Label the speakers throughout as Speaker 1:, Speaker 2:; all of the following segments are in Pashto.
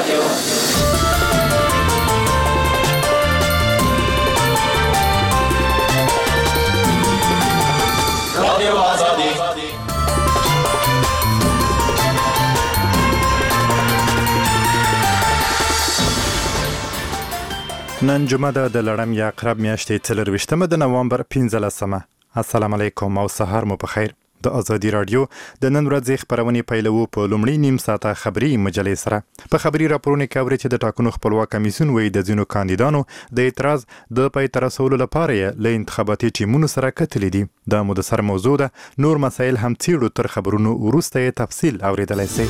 Speaker 1: نن جمعه ده د لړم یا عقرب میاشتې 24 د نوامبر 15. السلام علیکم او سهار مو په خیر. د ازادي رادیو د نن ورځې خبرونه پیلوو په لومړی نیم ساعته خبري مجلې سره. په خبري راپورونه کې اوري چې د ټاکنو خپلواک کمیسیون وایي د ځینو کاندیدانو د اعتراض د پای تر رسولو لپاره له انتخاباتي ټیمونو سره کتلې دي. دا مو د سر موضوع ده. نور مسایل هم تیرو تر خبرونو وروسته تفصیل اوریدلای شئ.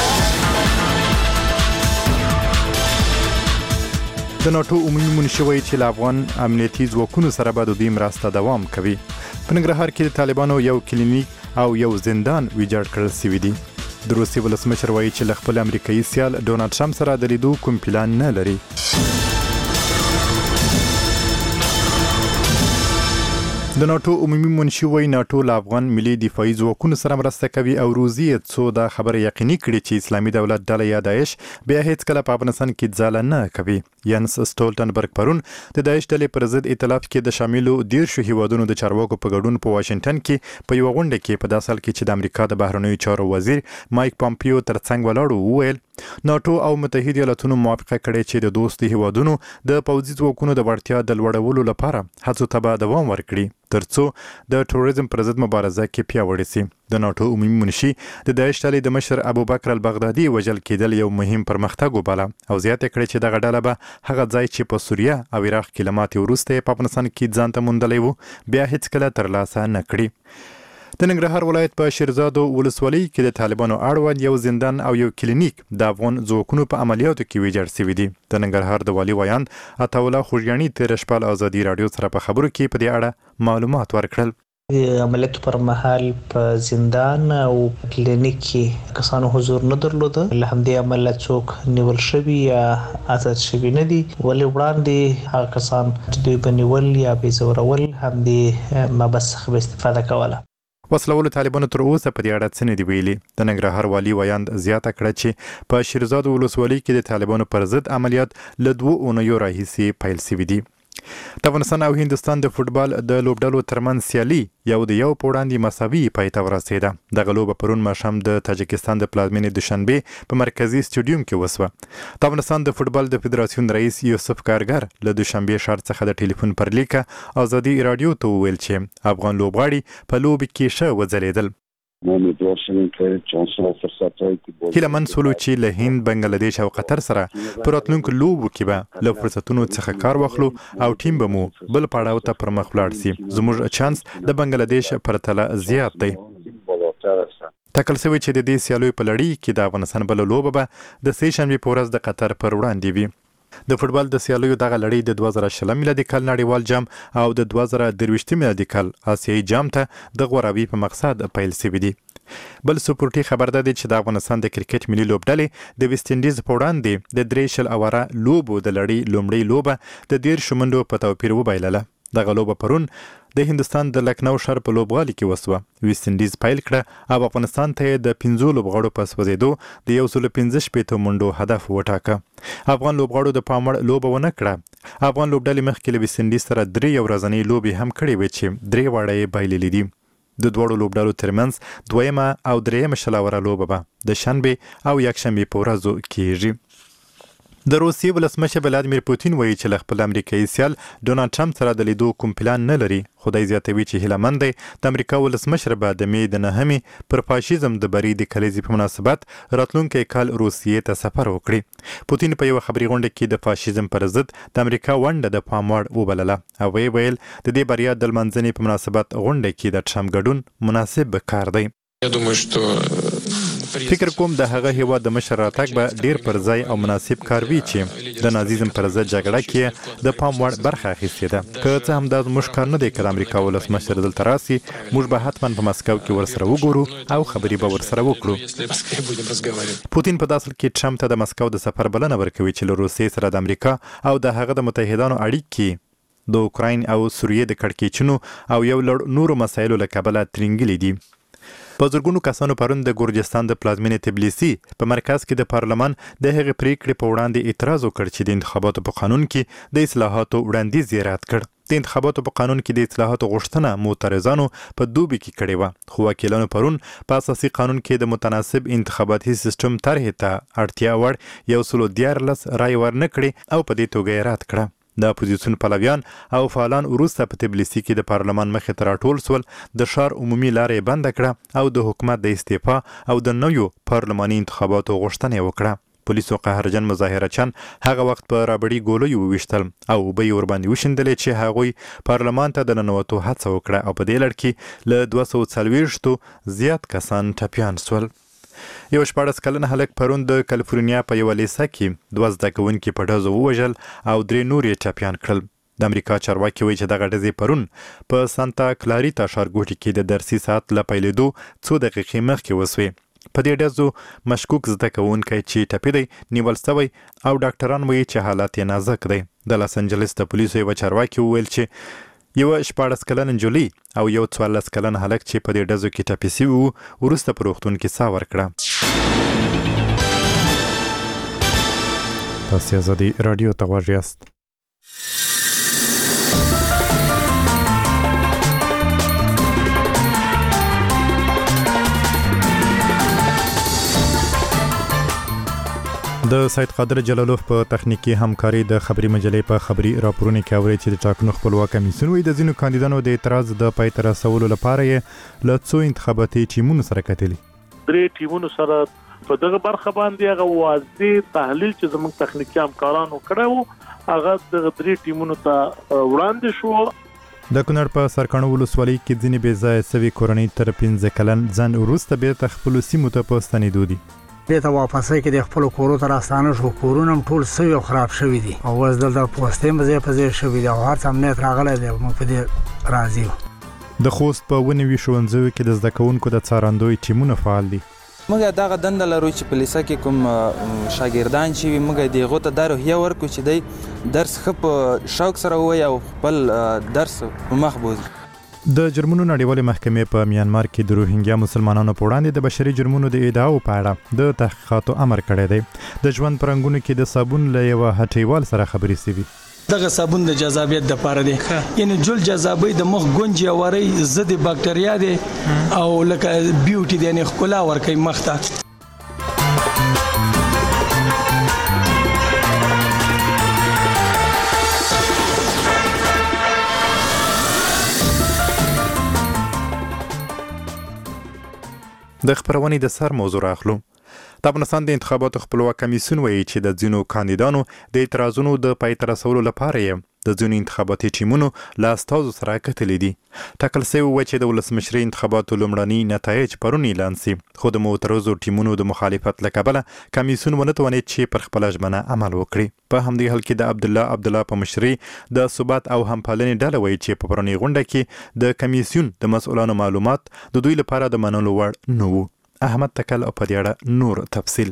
Speaker 1: د ناتو عمومي منشي وایي چې له افغان امنیتي ځواکونو سره به د دوی مرسته دوام کوي. په ننګرهار کې د طالبانو یو کلینیک او یو زندان ویجاړ کړل شوی دی. د روسیې ولسمشر وایي چې له خپل امریکایي سیال ډونالډ ټرمپ سره د لیدو کوم پلان نه لري. د ناتو عمومي منشي وایي ناتو له افغان ملي دفاعي ځواکونو سره مرسته کوي او روزي څو دا خبره یقیني کړي چې اسلامي دولت ډله یا داعش بیا هیڅ کله په افغانستان کې ځاله نه کوي. ینس سټولټنبرګ پرون د داعش ډلې پر ضد ائتلاف کې د شاملو 10 هیوادونو د چارواکو په ګډون په واشنگټن کې په یو غونډه کې په داسې حال کې چې د امریکا د بهرنیو چارو وزیر مایک پامپیو ترڅنګ ولاړو وویل ناتو او متحده ایالاتونو موافقه کړې چې د دوستي هیوادونو د پوځي ځواکونو د وړتیا د لوړولو لپاره هڅو ته به دوام ورکړي ترڅو د ټوریزم پر ضد مبارزه کې پیاوړې شي. د ناتو عمومي منشي د داعش ډلې د مشر ابوبکر البغدادي وژل کېدل یو مهم پرمختګ وباله او زیاته کړې چې دغه ډله به هغه ځای چې په سوریه او عراق کې له ماتې وروسته په افغانستان کې ځان ته موندلی و بیا هیڅ کله ترلاسه نه کړي. د ننګرهار ولایت په شیرزادو ولسوالۍ کې د طالبانو اړوند یو زندان او یو کلینیک د افغان ځواکونو په عملیاتو کې ویجاړ شوي دي. د ننګرهار د والي ویاند عطاالله خوږیاڼي تېره شپه له ازادي راډیو سره په خبرو کې په دې اړه معلومات ورکړل.
Speaker 2: عملیاتو پر مهال په زندان او کلینیک کې کسانو حضور نه درلوده. له همدې امله څوک نیول شوي یا آزاد شوي نه دي. ولې وړاندې هغه کسان چې دوی به نیول یا به زورول همدې مبحث څخه استفاده کوله.
Speaker 1: وسلوالو طالبانو تر اوسه په دې اړه څه نه دي ویلي. د ننګرهار والي ویاند زیاته کړه چې په شیرزاد ولسوالۍ کې د طالبانو پر ضد عملیات له 2 اونیو راهیسې پیل شوي دي. د افغانستان او هندوستان د فوټبال د لوبډلو ترمنځ سیالي یو د یو په وړاندې مساوي پای ته ورسېده. دغه لوبه پرون ماښام د تاجکستان د پلازمینې دوشنبې په مرکزي سټیډیوم کې وسوه. د افغانستان د فوټبال د فدراسیون رئیس یوسف کارګر له دوشنبې ښار څخه د ټلیفون پر لیکه ازادي راډیو ته وویل چې افغان لوبغاړي په لوبې کې ښه وځلېدل. هیله من سولو چې له هند، بنګلاديش او قطر سره پر راتلونکو لوبو کې به له فرصتونو څخه کار واخلو او ټیم به مو بل پړاو ته پر مخ ولاړ شي. زموږ چانس د بنګلاديش پرتله زیات دی. ټاکل شوی چې د دې سیالیو په لړۍ کې د افغانستان بل لوبه به د سې شنبې په ورځ د قطر پر وړاندې وي. د فوټبال د سیالیو دغه لړۍ د 2020 میلادي کال نړیوال جام او د 2023 میلادي کال آسیایي جام ته د غوراوي په مقصد پیل شوی دی. بل سپورټي خبر ده چې د افغانستان د کرکټ ملي لوبډلې د ویسټ انډیز په وړاندې د 3 شل اوره لوبو د لړۍ لومړۍ لوبه د 13 منډو په توپیر وبایلله. دغه لوبه پرون د هندوستان د لکنو ښار په لوبغالي کې وسوه. ویسټ انډیز پیل کړه او افغانستان ته د 15 لوبغاړو په سوځېدو د 115 منډو هدف وټاکه. افغان لوبغاړو د پام وړ لوبه ونه کړه. افغان لوبډلې مخکې له ویسټ انډیز سره 3 ورځنۍ لوبې هم کړې وې چې 3 واړه یې بایللې دي. د دوړو لوبډلو ترمنځ دویمه او دریمه شلاوره لوبه به د شنبې او یکشنبې په ورځو کېږي. د روسیې ولسمشر ولادیمیر پوتین وایي چې له خپل امریکایي سیال ډونالډ ټرمپ سره د لیدو کوم پلان نه لري. خدای زیاتوي چې هیلهمند دی د امریکا ولسمشر به د مې د 9 پر فاشیزم د بری د کلیزې په مناسبت راتلونکي کال روسیې ته سفر وکړي. پوتین په یو خبري غونډه کې د فاشیزم پر ضد د امریکا ونډه د پام وړ وبلله او ویل د دې بریا د لمانځنې په مناسبت غونډه کې د ټرمپ ګډون مناسب کار دی. فکر کوم د هغه هیواد د مشر راتګ به ډیر پر ځای او مناسب کار وي چې د نازیزم پر ضد جګړه کې د پام وړ برخه اخیستې ده. که څه هم دا زموږ کار نه دی که د امریکا ولسمشر دلته راسي موږ به حتما په مسکو کې ورسره وګورو او خبرې به ورسره وکړو. پوتین په داسل کې ټرمپ ته د مسکو د سفر بلنه ورکوي چې له روسیې سره د امریکا او د هغه د متحدانو اړیکې د اوکراین او سوریې د کړکېچونو او یو لړ نورو مسایلو له کبله ترینګلې دي. په زرګونو کسانو پرون د ګورجستان د پلازمینې تبلیسي په مرکز کې د پارلمان د هغې پریکړې په وړاندې اعتراض وکړ چې د انتخاباتو په قانون کې د اصلاحاتو وړاندیز یې رد کړ. د انتخاباتو په قانون کې د اصلاحاتو غوښتنه معترضانو په دوبي کې کړې وه، خو وکیلانو پرون په اساسي قانون کې د متناسب انتخاباتي سیستم طرحې ته اړتیا وړ 114 رای ورنه کړې او په دې توګه یې رد کړه. د اپوزیسیون پلویان او فعالان وروسته په تبلیسي کې د پارلمان مخې ته راټول سول، د ښار عمومي لارې بنده کړه او د حکومت د استعفا او د نویو پارلماني انتخاباتو غوښتنه یې وکړه. پولیسو قهرجن مظاهرچیان هغه وخت په رابړي ګولیو وویشتل او اوبه یې ورباندې وشیندلې چې هغوی پارلمان ته د ننوتو هڅه وکړه او په دې لړ کې له 240 زیات کسان ټپیان سول. یو 14 کلن هلک پرون د کالیفورنیا په یوه لیسه کې 2 زده کوونکي په ډزو ووژل او 3 نور یې ټپیان کړل. د امریکا چارواکي وایي چې دغه ډزې پرون په سانتا کلاریتا ښارګوټي کې د درسي ساعت له پیلېدو څو دقیقې مخکې وسوې. په دې ډزو مشکوک زده کوونکی چې ټپي دی نیول سوی او ډاکټران وایي چې حالت یې نازک دی. د لاس انجلس د پولیسو یوه چارواکي وویل چې یو 14 کلن نجلۍ او یو 14 کلن هلک چې په دې ډزو کې ټپي سوي وو وروسته په روغتون کې ساه ورکړه. تاسو آزادي رادیو ته غوږ یاست. د سید قادر جلالوف په تخنیکی همکاري د خبري مجلې په خبري راپورونه کې اوري چې د ټاکنو خپلواک کمیسیون وي د ځینو کاندیدانو د اعتراض د پای ته رسولو لپاره یې له څو انتخاباتي ټیمونو سره کتلي. 3
Speaker 3: ټیمونو سره په دغه برخه باندې هغه واضح تحلیل چې زموږ تخنیکی همکارانو کړو هغه د 3 ټیمونو ته وړاندې شو.
Speaker 1: د کونړ په سرکاڼو ولسوالۍ کې ځینې بې ځایه سوي کورنۍ تر 15 کلن ځان وروسته بیرته خپلو سیمو ته په ستنېدو دي.
Speaker 4: بیرته واپسې کې د خپل کورو ته راستانه شو، کورونه هم ټول سوي او خراب شوي دي او اوس دلته پوستې هم ځای په ځای شوي دي او هر څه امنیت راغلی دی او موږ په دې راضي یو.
Speaker 1: د خوست په 19 ښوونځیو کې د زده کوونکو د څارندوی ټیمونه فعال دي.
Speaker 5: موږ دغه دنده لرو چې په لیسه کې کوم شاګردان چې وي موږ د هغو ته دا روحیه ورکړو چې دی درس ښه په شوق سره ووایي او خپل درس په مخ بوځي.
Speaker 1: د جرمونو نړیوالې محکمې په میانمار کې د روهینګیا مسلمانانو په وړاندې د بشري جرمونو د ادعاو په اړه د تحقیقاتو امر کړی دی. د ژوند په رنګونو کې د صابون له یوه هټیوال سره خبرې سوي.
Speaker 6: دغه صابون د جذابیت لپاره دی، یعنی جل جذابی د مخ ګونج یا وری ضد باکټریا دی او لکه بیوټي دی، یعنی ښکلا ورکوي مخ ته.
Speaker 1: د خبرونې د سر موضوع راخلو. د افغانستان د انتخاباتو خپلواک کمیسیون وایي چې د ځینو کاندیدانو د اعتراضونو د پای ته رسولو لپاره یې د ځینو انتخاباتي ټیمونو له استازو سره کتلي دي. ټاکل سوی و چې د ولسمشرۍ انتخاباتو لومړني نتایج پرون اعلان سي، خو د معترضو ټیمونو د مخالفت له کبله کمیسیون ونه توانید چې پر خپله ژمنه عمل وکړي. په همدې حال کې د عبدالله په مشرۍ د ثبات او همپالنې ډله وایي چې په پرونۍ غونډه کې د کمیسیون د مسؤلانو معلومات د دوی لپاره د منلو وړ نه وو. احمد تکل او په دې اړه نور تفصیل.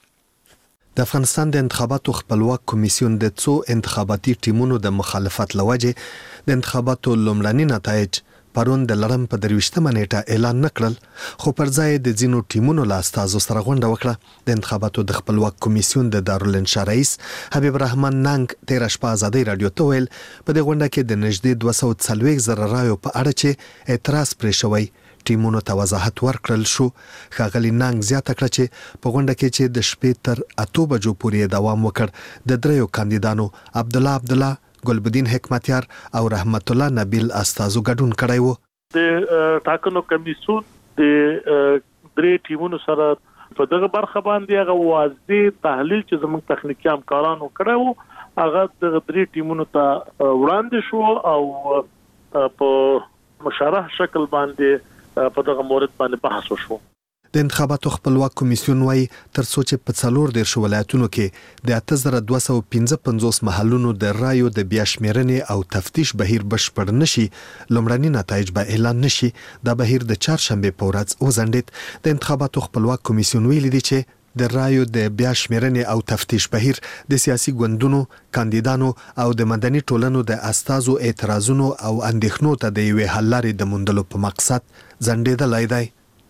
Speaker 7: د افغانستان د انتخاباتو خپلواک کمیسیون د څو انتخاباتي ټیمونو د مخالفت لوجه د انتخاباتو لومړني نتایج پرون د لړم په 23مه نیټه اعلان نکړل، خو پر ځای د ځینو ټیمونو له استازو سره غونډه وکړه. د انتخاباتو د خپلواک کمیسیون د دارالانشا رئیس حبیب الرحمن ننګ 13 شپه آزادۍ رادیو ته ویل په دې غونډه کې د نږدې 240,000 رایو په اړه چې اعتراض پرې شوی ټیمونو ته وضاحت ورکړل شو. ښاغلي ننګ زیاته کړه چې په غونډه کې چې د شپې تر 8 بجو پورې دوام وکړ د 3 کاندیدانو عبدالله ګلبدین حکمتیار او رحمت الله نبیل استازو ګډون کړی وو.
Speaker 3: د ټاکنو کمیسیون د 3 ټیمونو سره په دغه برخه باندې هغه واضح تحلیل چې زموږ تخنیکی همکارانو کړو هغه د 3 ټیمونو ته وړاندې شو او په مشرح شکل باندې په دغه مورد باندې بحث وشو.
Speaker 7: د انتخاباتو خپلواک کمیسیون وايي تر څو چې په 14 ولایتونو کې د 8255 محلونو د رایو د بیا شمیرنې او تفتیش بهیر بشپړ نشي، لومړني نتایج به اعلان نشي. دا بهیر د چهارشنبه په ورځ وځنډید. د انتخاباتو خپلواک کمیسیون ویلي دی چې د رایو د بیا شمیرنې او تفتیش بهیر د سیاسي ګوندونو، کاندیدانو او د مدني ټولنو د استازو اعتراضونو او اندېښنو ته د یوې حل لارې د موندلو په مقصد ځنډېدلی دی.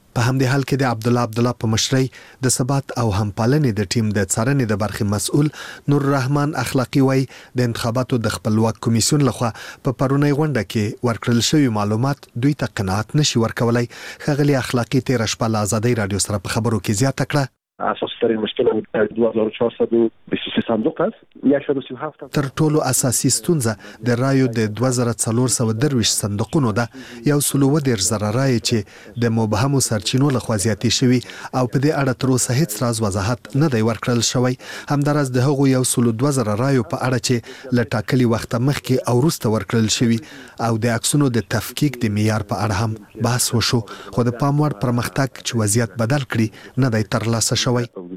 Speaker 7: په همدې حال کې د عبدالله په مشرۍ د ثبات او همپالنې د ټیم د څارنې د برخې مسؤل نور الرحمن اخلاقی وای د انتخاباتو د خپلواک کمیسیون لخوا په پرونی غونډه کې ورکړل شوی معلومات دوی ته قناعت نشي ورکولای. ښاغلي اخلاقی تیر شپه له آزادۍ رادیو سره په خبرو کې زیاته کړه
Speaker 8: اساس ترین مشکل 2423 صندوق است. 137
Speaker 7: تر ټولو اساسي ستونزه د رایو د 2430 صندوقونو ده. 110 رای چې د مبهمو سرچینو لخوا زیاتې شوي او په دې اړه تر اوسه هیڅ راز وضاحت نه دی ورکړل شوی. همداراز د هغو 120 رایو په اړه چې له ټاکلي وخت مخکې او وروسته ورکړل شوي او د عکسونو د تفکیک د معیار په اړه هم بحث وشو، خو د پام وړ پرمختګ چې وضعیت بدل کړي نه دی ترلاسه شوی.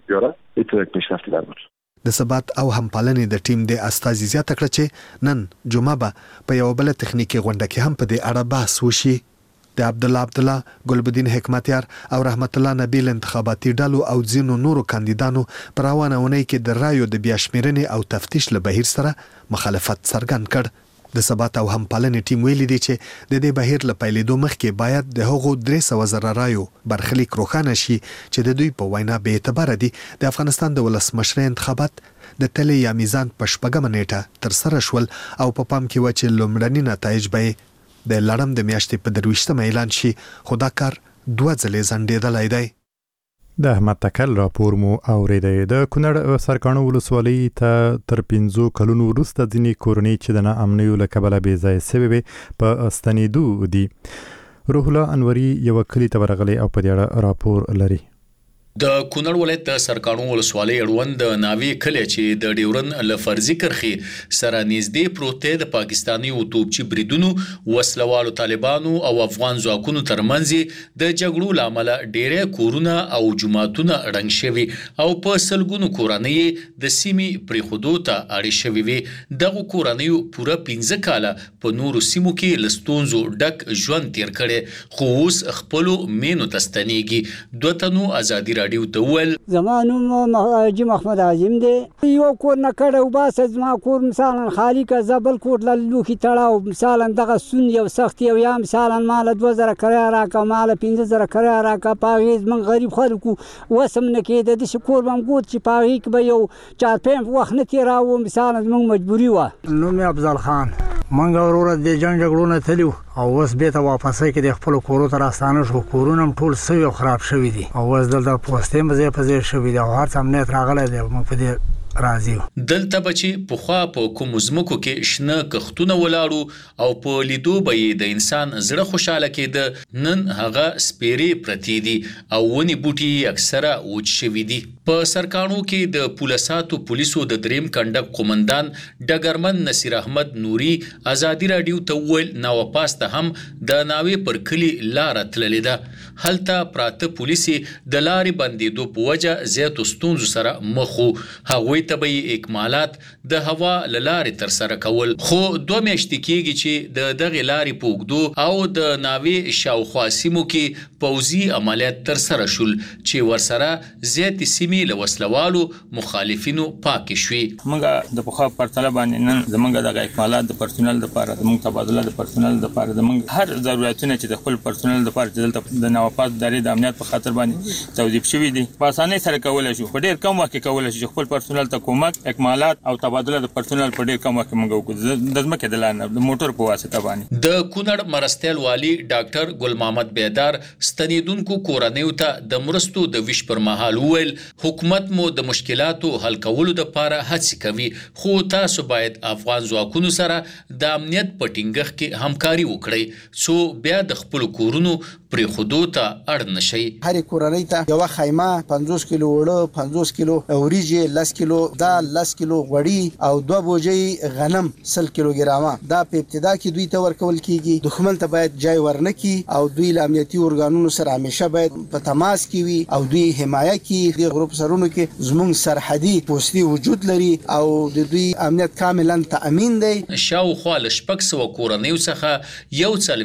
Speaker 7: د ثبات او همپالنې د ټیم د استازي زیاته کړه چې نن جمعه به په یو بل تخنیکی غونډه کې هم په دې اړه بحث وشي. د عبدالله ګلبدین حکمتیار او رحمت الله نبیل انتخاباتي ډلو او ځینو نورو کاندیدانو پر روانه اونۍ کې د رایو د بیاشمیرنې او تفتیش له بهیر سره مخالفت څرګند کړ. د ثبات او همپالنې ټیم ویلي دی چې د دې بهیر له پیلېدو مخکې باید د هغو 300,000 رایو برخلیک روښانه شي چې د دوی په وینا بې اعتباره دي. د افغانستان د ولسمشرۍ انتخابات د تلې یا میزان په 8 نیټه ترسره شول او په پام کې و چې لومړني نتایج به د لړم د میاشتې په 23 اعلان شي، خو دا کار 2 ځلې ځنډېدلی دی.
Speaker 1: د احمد تکل راپور مو اوریدی. د کونړ سرکاڼو ولسوالۍ ته تر 5 کلونو وروسته ځینې کورنۍ چې د ناامنیو له کبله بې ځایه سوې په ستنېدو دي. روح الله انوري یو کلي ته ورغلی او په دې اړه راپور لري.
Speaker 9: د کونړ ولایت د سرکاڼو ولسوالۍ اړوند د ناوې کلی چې د ډیورن له فرضي کرښې سره نږدې پروت دی د پاکستاني او توپچي بریدونو، وسلوالو طالبانو او افغان ځواکونو ترمنځ د جګړو له امله ډیری کورونه او جوماتونه ړنګ شوي او په سلګونو کورنۍ د سیمې پرېښودو ته اړې شوي وي. دغو کورنیو پوره 15 کاله په نورو سیمو کې له ستونزو ډک ژوند تیر کړی، خو اوس خپلو مینو ته ستنېږي. 2 تنو ازادي راډیو ته وویل
Speaker 10: زمانو حاجي محمد عظیم دی. یو کور نه کړه وباسه، زما کور مثلا خالی که زبل کور له لوښي تړاو مثلا دغه سون یو سخت یو یا مثلا مال 2000 کرایه راکړه، مال 15000 کرایه راکړه. په هغې زموږ غریب خلکو وسم نه کېده. داسې کور به م ګوت چې په هغې کې به یو 4-5 وخت نه تېراوه. مثلا زموږ مجبوري وه.
Speaker 4: نوم یې افضل خان. منګه وروره د جنګ جګړو نه تللي او اوس بېرته واپسۍ کې د خپلو کورو ته راستانه شو. کورونه هم ټول سوي او خراب شوي دي او اوس دلته پوستې هم ځای په ځای شوي دي او هر څه امنیت راغلی دی. موږ په دې راضي یو.
Speaker 9: دلته به چې پخوا په کومو ځمکو کې شنه کښتونه ولاړو او په لیدو به یې د انسان زړه خوشحاله کېده، نن هغه سپېرې پرتې دي او ونې بوټي اکثره وچ شوي دي. په سرکاڼو کې د پولیساتو پولیسو د 3 کنډک قومندان ډګرمن نصیر احمد نوري ازادي راډیو ته وویل ناوپاسته هم د ناوې پر کلي لاره تللې ده. هلته پراته پولیسي د لارې بندېدو په وجه زیاتو ستونزو سره مخ وو. هغوی ته به یې اکمالات د هوا له لارې ترسره کول، خو 2 میاشتې کېږي چې د دغې لارې په اوږدو او د ناوې شاوخوا سیمو کې پوځي عملیات ترسره شول چې ورسره زیاتې سیمې له وسلوالو مخالفینو پاکې شوې.
Speaker 11: موږ د پخوا پرتله باندې نن زموږ دغه اکمالات د پرسونل دپاره، زموږ تبادله د پرسونل دپاره، زموږ هر ضرورتونه چې د خپل پرسونل دپاره چې دلته د ناوپاس ادارې د امنیت په خاطر باندې توظیف شوي دي په اسانۍ سره کولی شو. په ډېر کم وخت کې کولی شو چې خپل پرسونل ته کومک، اکمالات او تبادله د پرسونل په ډېر کم وخت کې موږ وکړو د ځمکې د لارې نه د موټر په واسطه باندې.
Speaker 9: د کونړ مرستیال والي ډاکټر ګل محمد بیدار ستنېدونکو کورنیو ته د مرستو د ویش پر مهال وویل حکومت مو د مشکلاتو حل کولو دپاره هڅې کوي، خو تاسو باید افغان ځواکونو سره د امنیت په ټینګښت کې همکاري وکړئ څو بیا د خپلو کورونو پرېښودو ته اړ نه شئ.
Speaker 12: هرې کورنۍ ته یوه خیمه، 50 کیلو اوړه، 50 کیلو وریجې، 10 کیلو دال، 10 کیلو غوړي او 2 بوجۍ غنم 100 کیلوګرامه دا په ابتدا کې دوی ته ورکول کیږي. دښمن ته باید جای ورنکي او دوی له امنیتي ارګانونو سره همیشه باید په تماس کې وي او دوی حمایه کړي. د غروب سرونو کې زموږ سرحدي پوستي وجود لري او د دوی امنیت کاملا تأمین دی.
Speaker 9: شاوخوا له 600 کورنیو څخه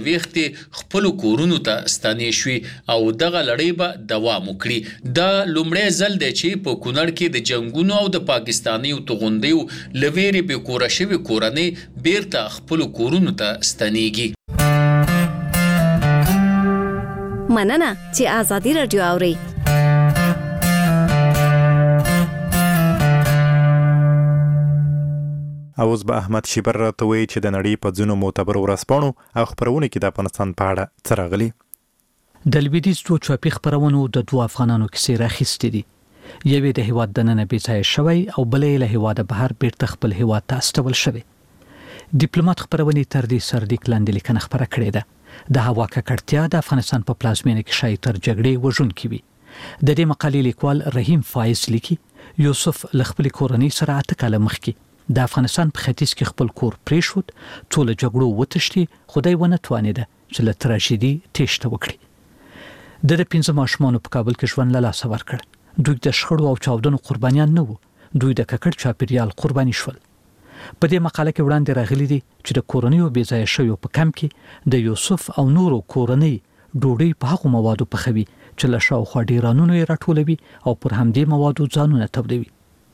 Speaker 9: 140 خپلو کورونو ته ستنې شوي او دغه لړۍ به دوام وکړي. دا لومړی ځل دی چې په کونړ کې د جنګونو او د پاکستانیو توغندیو له ویرې بې کوره شوې کورنۍ بیرته خپلو کورونو ته ستنېږي.
Speaker 13: مننه چې آزادي رادیو اورئ.
Speaker 1: اوس به احمد شیبر راته وایي چې د نړۍ په ځینو معتبرو ورځپاڼو او خپرونو کې د افغانستان په اړه څه راغلي.
Speaker 14: د لویدیځ دوه چاپي خپرونو د دوه افغانانو کیسې راخیستې دي. یوې د هیواد دننه بېځایه شوی او بلې له هیواده بهر بیرته خپل هیواد ته استول شوی. ډیپلوماټ خپرونې تر دې سرلیک لاندې لیکنه خپره کړې ده. د هوا ککړتیا د افغانستان په پلازمینه کې شاید تر جګړې وژونکې وي. د دې مقالې لیکوال رحیم فایز لیکي یوسف له خپل کورنۍ سره 8 کاله مخکې د افغانستان په ختیځ کې خپل کور پریښود، ټول جګړو وتښتي، خدای ونه توانیده چې له تراژیدي تېښته وکړي. د 15 ماشومانو په کابل کې ژوند له لاسه ورکړ. دوی د شخړو او چاودنو قربانیان نه وو، دوی د ککړ چاپیریال قرباني شول. په دې مقاله کې وړاندې راغلي دي چې د کورنیو بېځایه شویو په کمپ کې د یوسف او نورو کورنۍ ډوډۍ په هغو موادو پخوي چې له شاوخوا ډیرانونو یې راټولوي او پر همدې موادو ځانونه تودوي.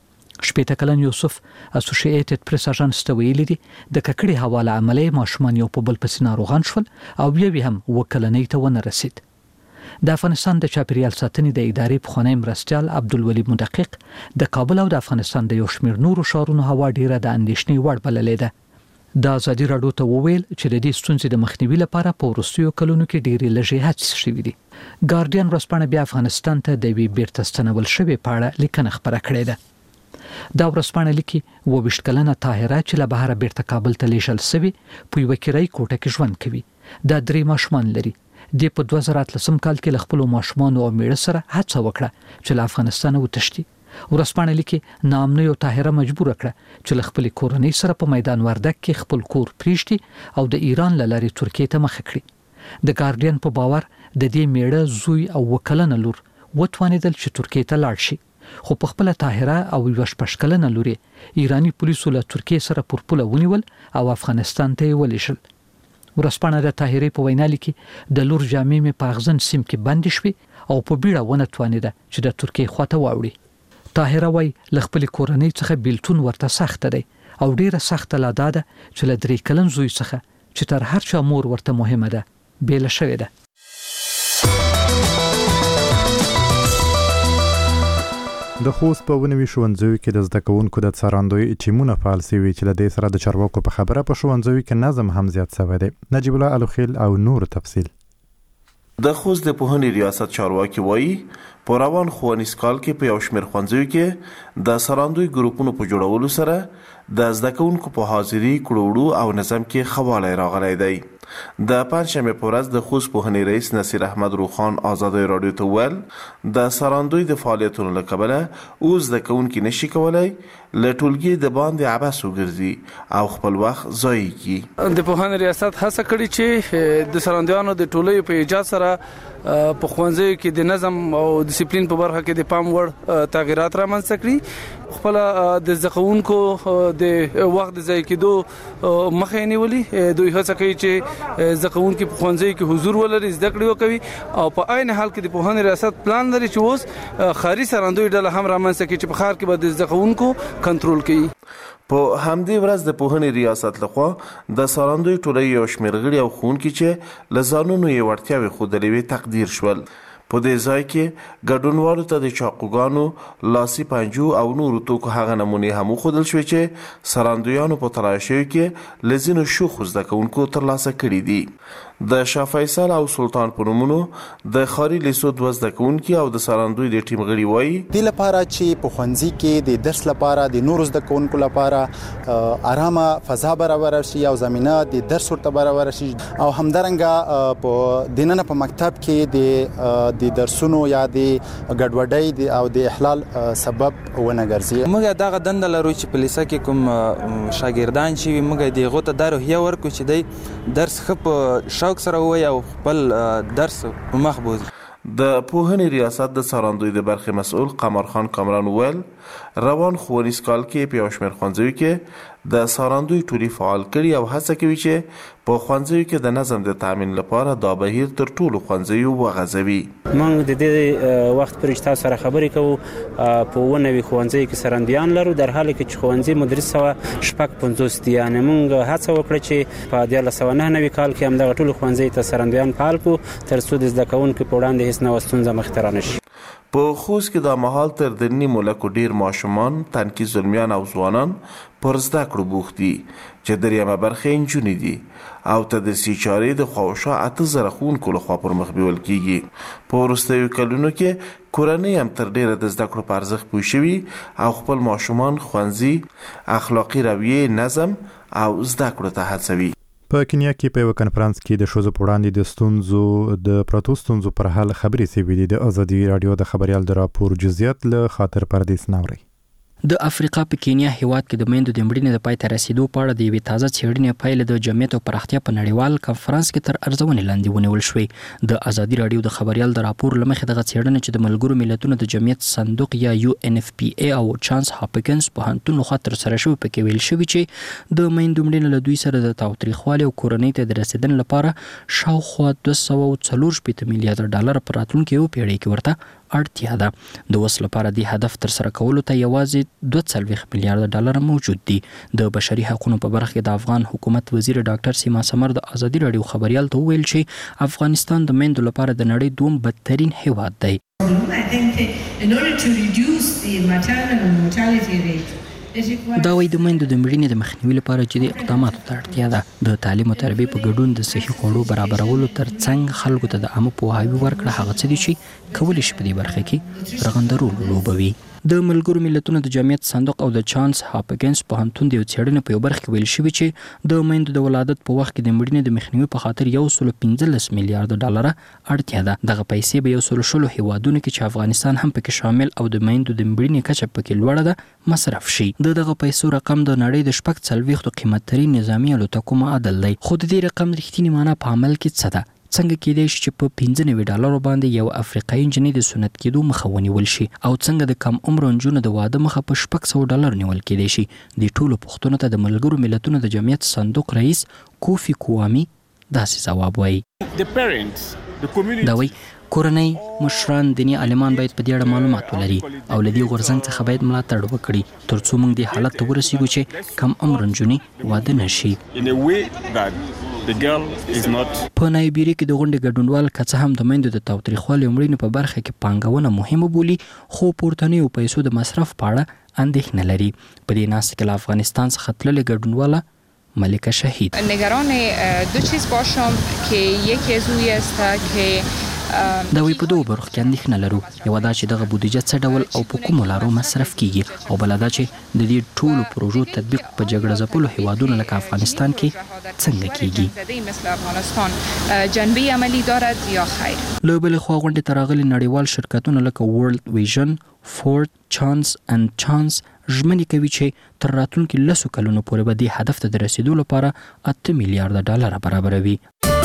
Speaker 14: 18 کلن یوسف اسوسییټډ پریس اژانس ته ویلي دي د ککړې هوا له امله ماشومان یو په بل پسې ناروغان شول او بیا هم وکلنۍ ته ونه رسید. د افغانستان د چاپیریال ساتنې د ادارې پخوانی مرستیال عبدالولي مدقق د کابل او د افغانستان د یو شمېر نورو ښارونو هوا ډیره د اندېښنې وړ بللې ده. د ازادي راډیو ته وویل چې د دې ستونزې د مخنیوي لپاره په وروستیو کلونو کې ډېرې لږې هڅې شوې دي. ګارډین ورځپاڼه بیا افغانستان ته د یوې بیرته ستنول شوې په اړه لیکنه خپره کړې ده. دا ورځپاڼه لیکي 22 کلنه طاهره چې له بهره بیرته کابل ته لیږل شوې په یوه کرایي کوټه کې ژوند کوي. دا 3 ماشومان لري. د په 2013 کال کې له خپلو ماشومانو او میړه سره هڅه وکړه چې له افغانستانه وتښتي. ورځپاڼه لیکي ناامنیو طاهره مجبور کړه چې له خپلې کورنۍ سره په میدان وردګ کې خپل کور پریږدي او د ایران له لارې ترکیې ته مخه کړي. د ګارډین په باور د دې میړه زوی او وکلنه لور وتوانېدل چې ترکیې ته لاړ شي، خو په خپل طاهره او 18 کلنه لور ایرانی پولیسو له ترکیې سره پر پوله ونیول او افغانستان ته ولېږل. ورځپاڼه د طاهرې په وینا لیکي د لور جامې مې په اغزن سیم کې بندې شوې او په بیړه ونه توانېده چې د ترکیې خواته واوړي. طاهره وایي له خپلې کورنۍ څخه بیلتون ورته سخته دی او ډیره سخته لا دا ده چې له 3 کلن زوی څخه چې تر هر چا مور ورته مهمه ده بیله شوې ده.
Speaker 1: د خوست په ونوي ښوونځیو کې د زده کوونکو د څارندوی ټیمونه فعال شوي چې له دې سره د چارواکو په خبره په ښوونځیو کې نظم هم زیات شوی دی. نجیب الله الوخیل او نور تفصیل.
Speaker 15: د خوست د پوهنې ریاست چارواکي وایي په روان ښوونیز کال کې په یو شمېر ښوونځیو کې د څارندوی ګروپونو په جوړولو سره د زده کوونکو په حاضري کړوړو او نظم کې ښه والی راغلی دی. د پنجشنبې په ورځ د خوست پوهنې رئیس نصیر احمد روخان آزادۍ راډیو ته وویل د څارندوی د فعالیتونو له کبله اوس زده کوونکي نشي کولی له ټولګي د باندې عبث وګرځي او خپل وخت ضایع کړي.
Speaker 16: د پوهنې ریاست هڅه کړې چې د څارندویانو د ټولیو په ایجاد سره په ښوونځیو کې د نظم او ډیسپلین په برخه کې د پام وړ تغیرات رامنځته کړي. خپل د زده کوونکو د وخت د ضایع کېدو مخه یې نیولې. دوی هڅه کوي چې زده کوونکي په ښوونځیو کې حضور ولري، زده کړې وکوي او په عین حال کې د پوهنې ریاست پلان لري چې اوس ښاري څارندوی ډله هم رامنځته کړي چې په ښار کې به د زده کوونکو کنټرول کوي.
Speaker 15: په همدې ورځ د پوهنې ریاست لخوا د څارندوی ټولۍ یو شمېر غړي او ښوونکي چې له ځانونو یې وړتیاوې ښودلې وې تقدیر شول. په دې ځای کې ګډونوالو ته د چاقوګانو، لاسي پنجو او نورو توکو هغه نمونې هم وښودل شوې چې څارندویانو په تلاشیو کې له ځینو شوخو زده کوونکو ترلاسه کړي دي. د شاه فیصل او سلطان په نومونو د ښاري لیسو 2 زده کوونکي او د څارندوی د ټیم غړي وایي
Speaker 17: دې لپاره چې په ښوونځي کې د درس لپاره د نورو زده کوونکو لپاره آرامه فضا برابر شي او زمينه د درس ورته برابر شي او همدارنګه په دننه په مکتب کې د درسونو یا د ګډوډۍ او د احلال سبب ونه ګرځي.
Speaker 5: موږ دغه دنده لرو چې په لیسه کې کوم شاګردان چې موږ دغه ته د روحیه ورکو چې د درس خپ شوق سره وای او خپل درس په مخ بوزي.
Speaker 15: د پوهنې ریاست د څارندوی د برخې مسؤل قمر خان کامران ویل روان ښوونیز کال کې په یو شمېر ښوونځیو کې د سارندوی ټولي فعال کړي او هڅه کوي چې په ښوونځیو کې د نظم د تامین لپاره دا بهیر تر ټولو ښوونځیو وغځوي.
Speaker 18: موږ د دې وخت پر تاسو سره خبرې کوو په ونوي ښوونځیو کې سرندیان لرو، در حال کې چې ښوونځي مدرس 150 دي. یعنې موږ هڅه وکړه چې په 1999 کال کې هم دغه ټولو ښوونځیو ته سرندیان فعال کړو تر څو د زده کوونکو په وړاندې هیڅ نوې ستونزه مخې ته رانشي.
Speaker 15: په خوست کې د مهال تر د نیمو لکو ډیر ماشومان، تنکي زلمیان او ځوانان پر زده کړو بوخت دي چې دریمه برخه نجونې دي او تدریسي چارې د خواوشا 8000 ښوونکو لخوا پر مخ بیول کیږي. په وروستیو کلونو کې کورنۍ هم تر ډیره د زده کړو په ارزښت پوه شوي او خپل ماشومان ښوونځي، اخلاقي رویې، نظم او زده کړو ته هڅوي.
Speaker 1: په کینیا کې په یو کنفرانس کې د ښځو په وړاندې د پراتو ستونزو پر حل خبرې شوې دي. د ازادي راډیو د خبريال د راپور جزئیات له خاطر پردیس ناوري.
Speaker 19: د افریقا په کینیا هیواد کې د میندو د مړینې د پای ته رسیدو په اړه د یوې تازه څېړنې پایلې د جمعیت او پراختیا په نړیوال کنفرانس کې تر ارزونې لاندې ونیول شوې. د ازادي راډیو د خبريال د راپور لمخې دغه څېړنه چې د ملګرو ملتونو د جمعیت صندوق یا UNFPA او چانس هاپکینز پوهنتون لخوا ترسره شوې پکې ویل شوي چې د میندو مړینې له دوی سره د تاوتریخوالي او کورنۍ ته د رسیدنې لپاره شاوخوا $240 میلیارډ په راتلونکي یو پیړۍ کې ورته اړتیا ده. د وس لپاره د هدف تر سره کولو ته یوازې $240 میلیارډ موجود دي. د بشري حقوقو په برخه کې د افغان حکومت وزیر ډاکټر سیما سمر د ازادي راډیو خبريال ته ویل چې افغانستان د میندو لپاره د نړۍ دوم بدترین هیواد دی. دا وایي د میندو د مړینې د مخنیوي لپاره جدي اقداماتو ته اړتیا ده. د تعلیم او تربیې په ګډون د صحي خوړو برابرولو ترڅنګ خلکو ته د عامه پوهاوي ورکړه هغه څه دي چې کولی شي په دې برخه کې رغندرول لوبوي. د ملګرو ملتونو د جمعیت صندوق او د چانس هاپکینز پوهنتون د څېړنې په یو برخه کې ویل شوي چې د میندو د ولادت په وخت کې د مړینې د مخنیوي په خاطر $115 میلیارډ اړتیا ده. دغه پیسې به 116 هیوادونو کې چې افغانستان هم پکې شامل او د میندو د مړینې کچه پکې لوړه ده مصرف شي. دغه پیسو رقم د نړۍ د 40 قیمت ترين نظامی الوتکو معادل دی. خو د دې رقم رښتینی معنی په عمل کې څه ده؟ څنګه کېدای شي چې په $95 باندې یو افریقایي نجلۍ د سنت کېدو مخه ونیول شي او څنګه د کم عمر نجونو د واده مخه په $600 نیول کېدای شي؟ د ټولو پوښتنو ته د ملګرو ملتونو د جمعیت صندوق رئیس کوفی کوامي داسې ځواب وایي. دا وایي کورنۍ مشران دیني عالمان باید په دې اړه معلومات ولري او له دې غورځنګ څخه باید ملاتړ وکړي ترڅو موږ دې حالت ته ورسیږو چې کم عمر نجونې واده نشي. په نایبیري کې د غونډې ګډونوال که څه هم د میندو د تاوتریخوالي مړینې په برخه کې پانګونه مهمه بولي خو پورتنیو پیسو د مصرف په اړه اندېښنه لري. په دې ناسته کې له افغانستان څخه تللې ګډونواله ملکه شهید
Speaker 20: نگران دو چیز باشم که یکی از اوی است که
Speaker 19: دا وی په دوه برخو کې اندېښنه لرو. یو دا چې دغه بودیجه څه ډول او په کومو لارو مصرف کیږي او بل دا چې د دې ټولو پروژو تطبیق په جګړه ځپلو هیوادونو لکه افغانستان کې څنګه کیږي.
Speaker 20: مثل افغانستان جنبه عملی دارد یا خیر.
Speaker 19: له بل خوا غونډې ته راغلي نړیوال شرکتونه لکه ورلد ویژن، فورد، چانس اند چانس ژمنې کوي چې تر راتلونکي 10 کلونو پورې به دې هدف ته د رسیدو لپاره $8 میلیارډ برابروي.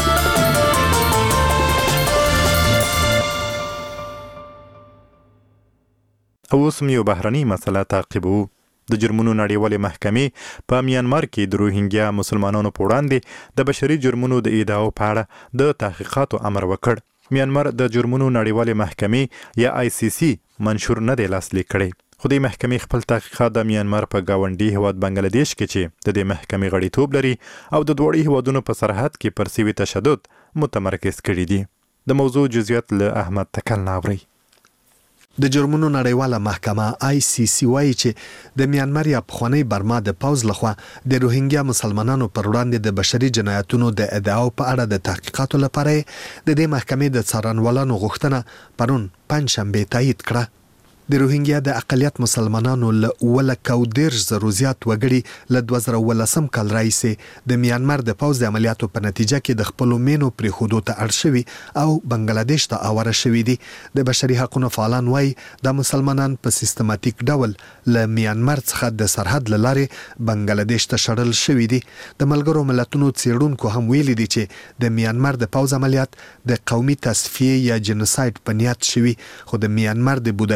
Speaker 1: اوس یو بهرني مسله تعقیبو. د جرمونو نړیوالې محکمې په میانمار کې د روهینګیا مسلمانانو په وړاندې د بشري جرمونو د ادعاو په اړه د تحقیقاتو امر وکړ. میانمار د جرمونو نړیوالې محکمې یا ICC منشور نه دی لاسلیک کړی. خو د محکمې خپل تحقیقات د میانمار په گاونډي هیواد بنگلاديش کې چې د دې محکمې غړیتوب لري او د دوړي هیوادونو په سرحد کې پر سوي تشدد متمرکز کړي دي. د موضوع جزئیات له احمد تکل ناوري.
Speaker 7: د جرمونو نړیواله محکمه ICC وایي چې د میانمار یا پخوانی برما د پوز لخوا د روهینګیا مسلمانانو پر وړاندې د بشري جنایتونو د ادعاو په اړه د تحقیقاتو لپاره د دې محکمې د څارنوالانو غوښتنه پرون پنځشنبه تایید کړه. د روهینګیا د اقلیت مسلمانانو له 110,000 زیات وګړي له 2018 کال راهیسې د میانمار د پوز د عملیاتو په نتیجه کې د خپل مینو پرې خودو ته اړ شوي او بنگلاديش ته اوره شوي دي. د بشري حقوقو فعالان وایي د مسلمانان په سیستماتیک ډول له میانمار څخه د سرحد لارې بنگلاديش ته شړل شوي دي. د ملګرو ملتونو څېړونکو هم ویلي دي چې د میانمار د پوز عملیات د قومي تصفیه یا جنوساید په نیت شوي خو د میانمار د بودایي مذهب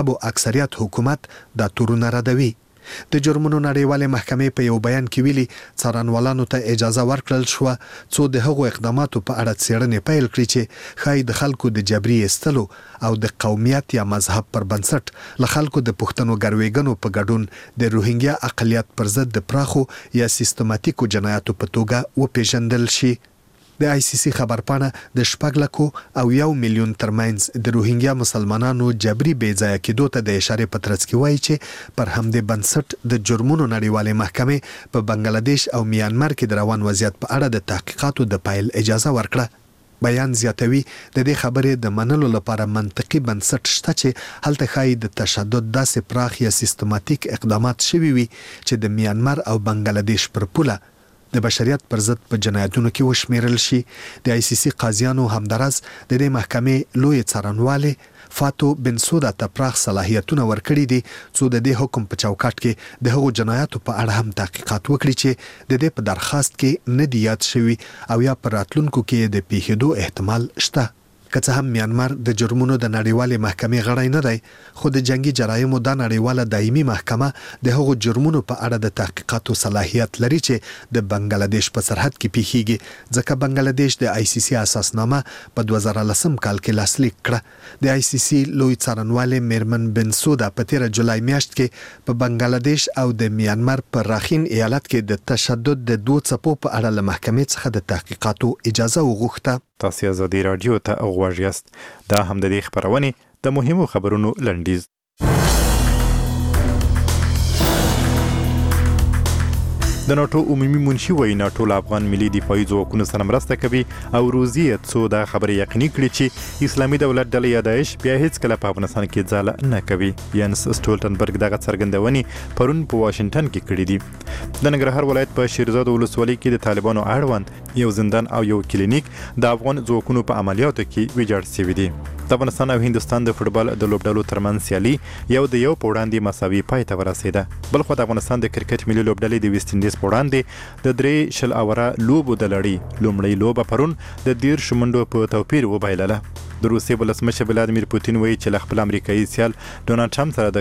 Speaker 7: مذهب او اکثریت حکومت دا تورونه ردوي. د جرمونو نړیوالې محکمې په یو بیان کې ویلي څارنوالانو ته اجازه ورکړل شو څو د هغو اقداماتو په اړه څېړنې پیل کړي چې ښایي د خلکو د جبري ایستلو او د قومیت یا مذهب پر بنسټ له خلکو د پښتنو ګروېږنو په ګډون د روهینګیا اقلیت پر ضد د پراخو یا سیستماتیکو جنایاتو په توګه وپېژندل شي. د آی سی سی خبرپاڼه د 6.1 میلیون ترمنځ د روهینګیا مسلمانانو جبري بې ځایه کېدو ته د اشارې په ترڅ کې وایي چې پر همدې بنسټ د جرمونو نړیوالې محکمې په بنگلاديش او میانمار کې د روان وضعیت په اړه د تحقیقاتو د پیل اجازه ورکړه. بیان زیاتوي د دې خبرې د منلو لپاره منطقي بنسټ شته چې هلته ښایي د تشدد داسې پراخ یا سیستماتیک اقدامات شوي وي چې د میانمار او بنگلاديش پر پوله د بشریت پر ضد په جنایتونو کې وشمیرل شي. د آی سی سی قاضیانو همدارس د دې محکمې لوی څارنوالې فاتو بنسودا ته پراخ صلاحیتونه ورکړي دي څو د دې حکم په چوکاټ کې د هغو جنایاتو په اړه هم تحقیقات وکړي چې د دې په درخواست کې نه دی یاد شوي او یا پر راتلونکو کې د پیښېدو احتمال شته. که څه هم میانمار د جرمونو د نړیوالې محکمې غړی نه دی خو د جنگي جرایمو د نړیواله دایمي محکمه د هغو جرمونو په اړه د تحقیقاتو صلاحیت لري چې د بنگلاديش په سرحد کې پیښیږي ځکه بنگلاديش د آی سی سی اساسنامه په 2010 کال کې لاسلیک کړه. د آی سی سی لوی څارنوالې میرمن بنسودا په 13 جولای میاشت کې په بنگلاديش او د میانمار په راخین ایالت کې د تشدد د دوه څپو په اړه له محکمې څخه د تحقیقاتو اجازه وغوښته.
Speaker 1: تاسو ازادي رادیو ته غوږ یاست. دا هم د دې خبرونه د مهمو خبرونو لنډیز. د ناتو عمومي منشي وایي ناتو له افغان ملي دفاعي ځواکونو سره مرسته کوي او روزي څو دا خبره یقیني کړي چې اسلامي دولت ډلې یا داعش بیا هیڅ کله په افغانستان کې ځاله نه کوي. ینس سټولټنبرګ دغه څرګندونې پرون په واشنگټن کې کړې دي. د ننګرهار ولایت په شیرزاد ولسوالۍ کې د طالبانو اړوند یو زندان او یو کلینیک د افغان ځواکونو په عملیاتو کې ویجاړ شوي دي. د افغانستان او هندستان د فوټبال د لوبډلو ترمنځ سیالي یو د یو په وړاندې مساوي پای ته ورسېده. بل خو د افغانستان د کرکټ ملي لوبډلې د ویسټ انډیز په وړاندې د 3 شل اوره لوبو د لړۍ لومړۍ لوبه پرون د 10 منډو په توپیر وبایلله. د روسیې ولسمشر ولادیمیر پوتین وایي چې له خپل امریکایي سیال ډونالډ ټرمپ سره